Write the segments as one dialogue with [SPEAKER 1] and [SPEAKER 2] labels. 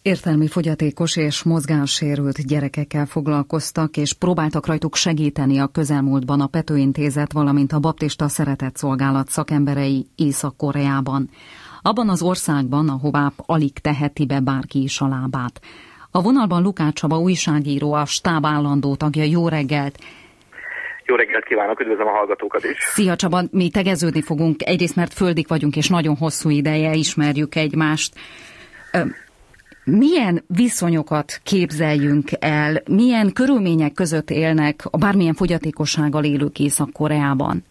[SPEAKER 1] Értelmi fogyatékos és mozgássérült gyerekekkel foglalkoztak, és próbáltak rajtuk segíteni a közelmúltban a Pető Intézet, valamint a Baptista Szeretetszolgálat szakemberei Észak-Koreában. Abban az országban, ahová alig teheti be bárki is a lábát. A vonalban Lukács Csaba újságíró, a stáb állandó tagja. Jó reggelt!
[SPEAKER 2] Jó reggelt kívánok, üdvözlöm a hallgatókat is!
[SPEAKER 1] Szia Csaba, mi tegeződni fogunk, egyrészt mert földik vagyunk, és nagyon hosszú ideje ismerjük egymást. Milyen viszonyokat képzeljünk el, milyen körülmények között élnek a bármilyen fogyatékossággal élők Észak-Koreában?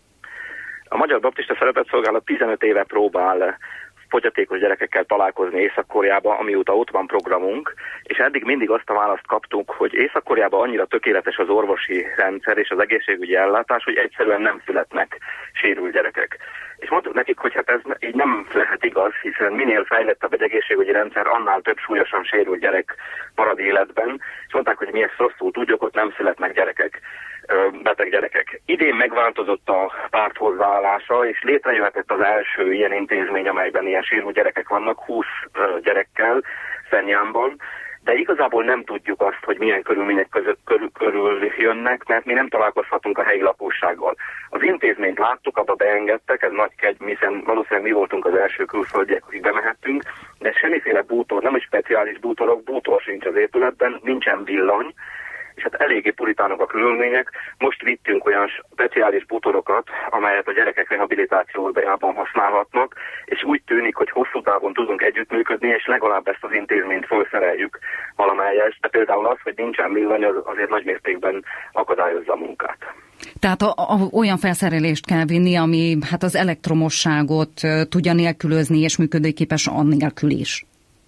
[SPEAKER 2] A Magyar Baptista Szeretetszolgálat 15 éve próbál fogyatékos gyerekekkel találkozni Észak-Koreában, amióta ott van programunk, és eddig mindig azt a választ kaptunk, hogy Észak-Koreában annyira tökéletes az orvosi rendszer és az egészségügyi ellátás, hogy egyszerűen nem születnek sérült gyerekek. És mondtuk nekik, hogy hát ez így nem lehet igaz, hiszen minél fejlettebb egy egészségügyi rendszer, annál több súlyosan sérült gyerek marad életben, és mondták, hogy mi ezt rosszul tudjuk, ott nem születnek gyerekek, beteg gyerekek. Idén megváltozott a párt hozzáállása, és létrejöhetett az első ilyen intézmény, amelyben ilyen sérült gyerekek vannak, 20 gyerekkel Szennyánban, de igazából nem tudjuk azt, hogy milyen körülmények között körül jönnek, mert mi nem találkozhatunk a helyi lakossággal. Az intézményt láttuk, abba beengedtek, ez nagy kegy, hiszen valószínűleg mi voltunk az első külföldiek, akik bemehettünk, de semmiféle bútor, nem is speciális bútorok, bútor sincs az épületben, nincsen villany, és hát eléggé puritánok a körülmények. Most vittünk olyan speciális bútorokat, amelyet a gyerekek rehabilitációjában használhatnak, és úgy tűnik, hogy hosszú távon tudunk együttműködni, és legalább ezt az intézményt felszereljük valamelyest. De például az, hogy nincsen villany, azért nagy mértékben akadályozza a munkát. Tehát
[SPEAKER 1] olyan felszerelést kell vinni, ami hát az elektromosságot tudja nélkülözni, és működőképes annélkül is.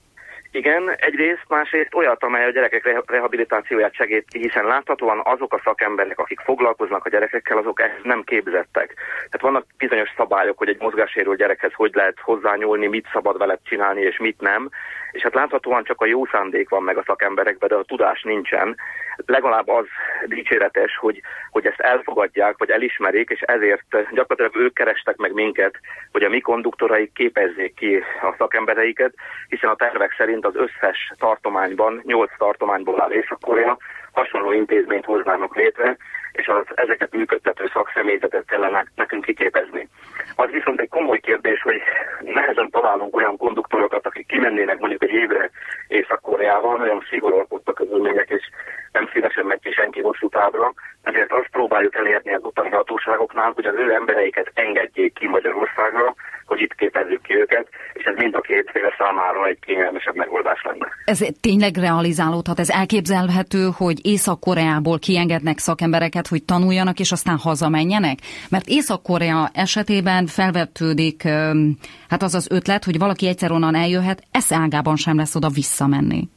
[SPEAKER 2] Igen, egyrészt, másrészt olyat, amely a gyerekek rehabilitációját segíti, hiszen láthatóan azok a szakemberek, akik foglalkoznak a gyerekekkel, azok ehhez nem képzettek. Tehát vannak bizonyos szabályok, hogy egy mozgássérült gyerekhez hogy lehet hozzányúlni, mit szabad veled csinálni, és mit nem. És hát láthatóan csak a jó szándék van meg a szakemberekben, de a tudás nincsen. Legalább az dicséretes, hogy ezt elfogadják, vagy elismerik, és ezért gyakorlatilag ők kerestek meg minket, hogy a mi konduktoraik képezzék ki a szakembereiket, hiszen a tervek szerint az összes tartományban, 8 tartományból áll Észak-Korea, hasonló intézményt hoznának létre, és ezeket működtető szakszemélyzetet kellene nekünk kiképezni. Az viszont egy komoly kérdés, hogy nehezen találunk olyan konduktorokat, akik kimennének mondjuk egy évre Észak-Koreával, nagyon szigorúak ott a körülmények, és nem szívesen megy ki senki hosszú távra. Ezért azt próbáljuk elérni az ottani hatóságoknál, hogy az ő embereiket engedjék ki Magyarországra, hogy itt képezzük ki őket, és ez mind a két fél számára egy kényelmesebb megoldás lenne.
[SPEAKER 1] Ez tényleg realizálódhat? Ez elképzelhető, hogy Észak-Koreából kiengednek szakembereket, hogy tanuljanak, és aztán hazamenjenek? Mert Észak-Korea esetében felvetődik hát az az ötlet, hogy valaki egyszer onnan eljöhet, eszágában sem lesz oda visszamenni.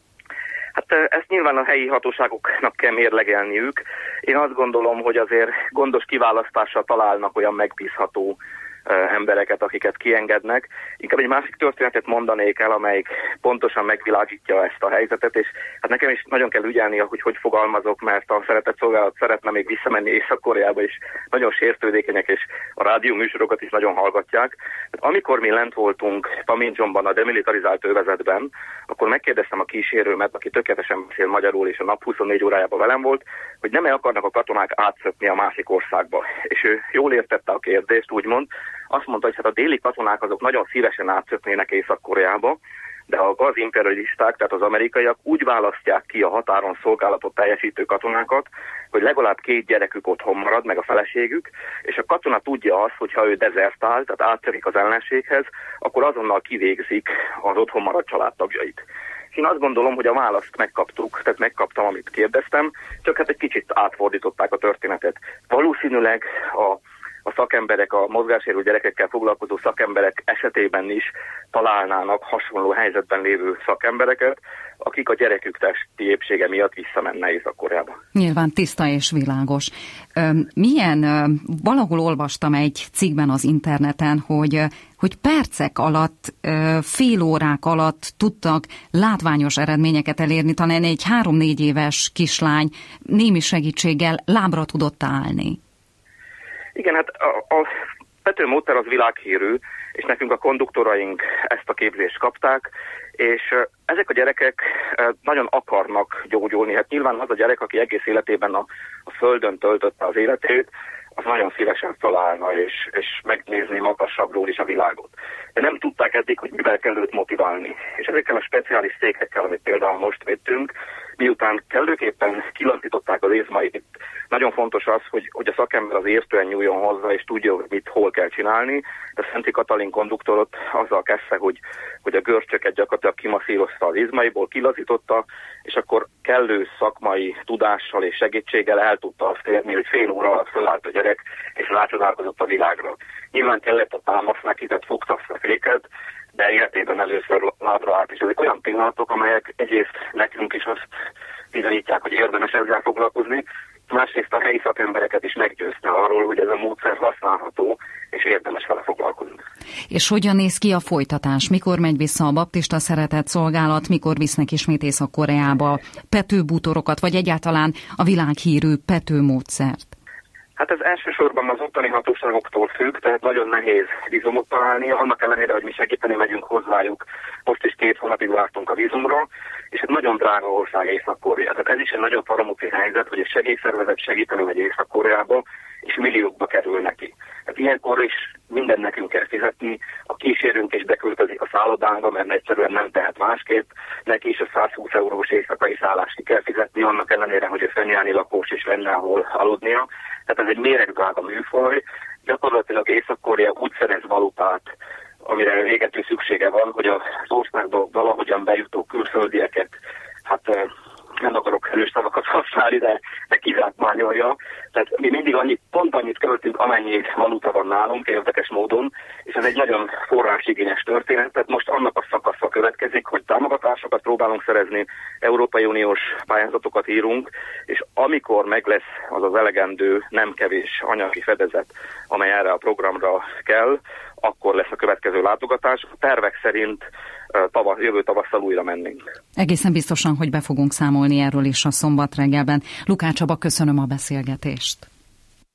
[SPEAKER 2] Hát ezt nyilván a helyi hatóságoknak kell mérlegelniük. Én azt gondolom, hogy azért gondos kiválasztással találnak olyan megbízható embereket, akiket kiengednek. Inkább egy másik történetet mondanék el, amelyik pontosan megvilágítja ezt a helyzetet, és hát nekem is nagyon kell ügyelni, hogy fogalmazok, mert a Szeretetszolgálat szeretne még visszamenni Észak-Koreába, és nagyon sértődékenyek, és a rádió műsorokat is nagyon hallgatják. Hát amikor mi lent voltunk Pamincsonban, a demilitarizált övezetben, akkor megkérdeztem a kísérőmet, aki tökéletesen beszél magyarul, és a nap 24 órájában velem volt, hogy nem akarnak a katonák átszökni a másik országba. És ő jól értette a kérdést, úgymond. Azt mondta, hogy hát a déli katonák azok nagyon szívesen átszöknének Észak-Koreába, de a gazimperialisták, tehát az amerikaiak úgy választják ki a határon szolgálatot teljesítő katonákat, hogy legalább 2 gyerekük otthon marad, meg a feleségük, és a katona tudja azt, hogy ha ő dezertál, tehát áttörik az ellenséghez, akkor azonnal kivégzik az otthon maradt családtagjait. És én azt gondolom, hogy a választ megkaptuk, tehát megkaptam, amit kérdeztem, csak hát egy kicsit átfordították a történetet. Valószínűleg a szakemberek, a mozgássérült gyerekekkel foglalkozó szakemberek esetében is találnának hasonló helyzetben lévő szakembereket, akik a gyerekük testi épsége miatt visszamenne Észak-Koreába.
[SPEAKER 1] Nyilván tiszta és világos. Valahol olvastam egy cikkben az interneten, hogy percek alatt, fél órák alatt tudtak látványos eredményeket elérni, talán egy 3-4 éves kislány némi segítséggel lábra tudott állni.
[SPEAKER 2] Igen, hát a Pető módszer az világhírű, és nekünk a konduktoraink ezt a képzést kapták, És ezek a gyerekek nagyon akarnak gyógyulni. Hát nyilván az a gyerek, aki egész életében a földön töltötte az életét, az nagyon szívesen felállna és megnézni magasabbról is a világot. De nem tudták eddig, hogy mivel kell őt motiválni. És ezekkel a speciális székekkel, amit például most vettünk, miután kellőképpen kilazították az izmait, nagyon fontos az, hogy a szakember az értően nyúljon hozzá, és tudja, hogy mit hol kell csinálni. De Szenti Katalin konduktorot azzal kezdte, hogy a görcsöket gyakorlatilag kimasszírozta az izmaiból, kilazította, és akkor kellő szakmai tudással és segítséggel el tudta azt érni, hogy fél óra alatt fölállt a gyerek, és rácsodálkozott a világra. Nyilván kellett a támasz neki, tehát fogta a féket, de életében először lábra állt, és ezek olyan pillanatok, amelyek egyrészt nekünk is azt bizonyítják, hogy érdemes ezzel foglalkozni, másrészt a helyi szakembereket is meggyőzte arról, hogy ez a módszer használható, és érdemes vele foglalkozni.
[SPEAKER 1] És hogyan néz ki a folytatás? Mikor megy vissza a baptista szeretetszolgálat, mikor visznek ismét Észak-Koreába petőbútorokat, vagy egyáltalán a világhírű petőmódszert?
[SPEAKER 2] Hát ez elsősorban az ottani hatóságoktól függ, tehát nagyon nehéz vízumot találni, annak ellenére, hogy mi segíteni megyünk hozzájuk. Most is 2 hónapig vártunk a vízumra, és egy nagyon drága ország Észak-Korea. Tehát ez is egy nagyon paramuci helyzet, hogy egy segélyszervezet segíteni megy Észak-Koreába, és milliókba kerül neki. Hát ilyenkor is minden nekünk kell fizetni, a kísérőnk is beköltözik a szállodánkba, mert egyszerűen nem tehet másképp, neki is a 120 eurós éjszakai szállást ki kell fizetni, annak ellenére, hogy a fennyáni lakós is lenne, ahol aludnia. Tehát ez egy méregdrága műfaj, gyakorlatilag Észak-Korea úgy szerez valutát, amire végető szüksége van, hogy az országba valahogyan bejutó külföldieket, hát nem akarok erős szavakat használni, de kizsákmányolja. Tehát mi mindig pont annyit költünk, amennyi valuta van nálunk, érdekes módon, és ez egy nagyon forrásigényes történet. Tehát most annak a szakasza következik, hogy támogatásokat próbálunk szerezni, Európai Uniós pályázatokat írunk, és amikor meg lesz az az elegendő, nem kevés anyagi fedezet, amely erre a programra kell, akkor lesz a következő látogatás. A tervek szerint jövő tavasszal újra mennénk.
[SPEAKER 1] Egészen biztosan, hogy be fogunk számolni erről is a szombat reggelben. Lukács Csaba, köszönöm a beszélgetést.